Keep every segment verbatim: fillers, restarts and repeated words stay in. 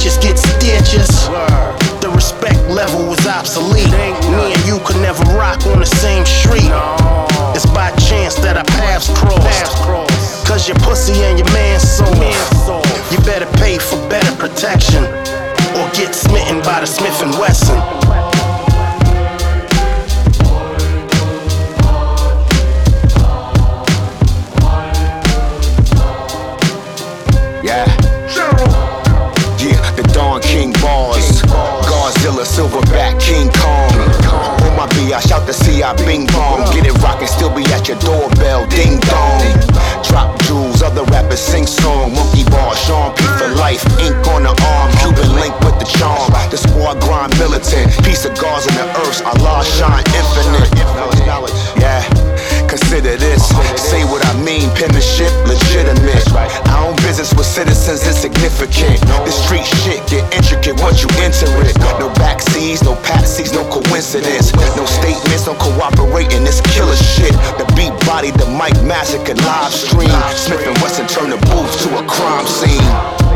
bitches get stitches. The respect level was obsolete. Me and you could never rock on the same street. It's by chance that our paths crossed, cause your pussy and your man sold. You better pay for better protection, or get smitten by the Smith and Wesson. Yeah, yeah, the Don King bars, Godzilla, Silverback, King Kong. On my B, I shout the C I Bing Bong. Get it rockin', still be at your doorbell, ding dong. Drop jewels, other rappers sing song. Monkey Bar, Sean P for life, ink on the arm. Cuban link with the charm. The squad grind militant, piece of gauze in the earth. Allah shine infinite. Yeah, consider this. Say what I mean, penmanship legitimate. I own business with citizens, it's significant. This street shit get intricate once you enter it. No backseas, no patsies, no coincidence. No statements, no cooperating, it's killer shit. The beat body, the mic massacre live stream. Smith and Wesson turn the booth to a crime scene.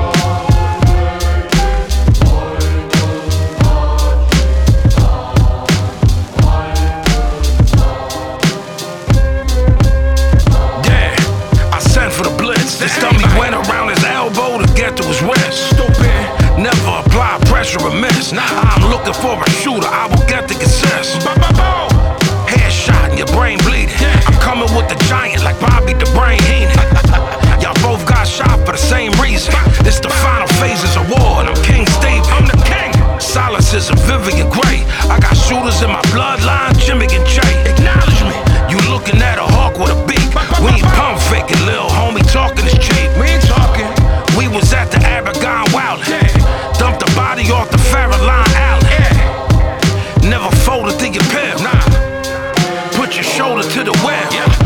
This dummy went around his elbow to get to his wrist. Stupid. Never apply pressure or miss. Nah, I'm looking for a shooter, I will get the assist. Headshot and your brain bleeding. I'm coming with the giant like Bobby the Brain Heenan. Y'all both got shot for the same reason. It's the final phases of war and I'm King Steve. I'm the king. Silence is a Vivian Gray. I got shooters in my bloodline, Jimmy and Jay. Acknowledge me. You looking at a hawk with a beak. We ain't pump faking, lil homie, talking is cheap. We ain't talking. We was at the Aragon Wildin'. Yeah. Dumped the body off the Farallon Alley. Yeah. Never folded to your pill. Nah. Put your shoulder to the wheel. Yeah.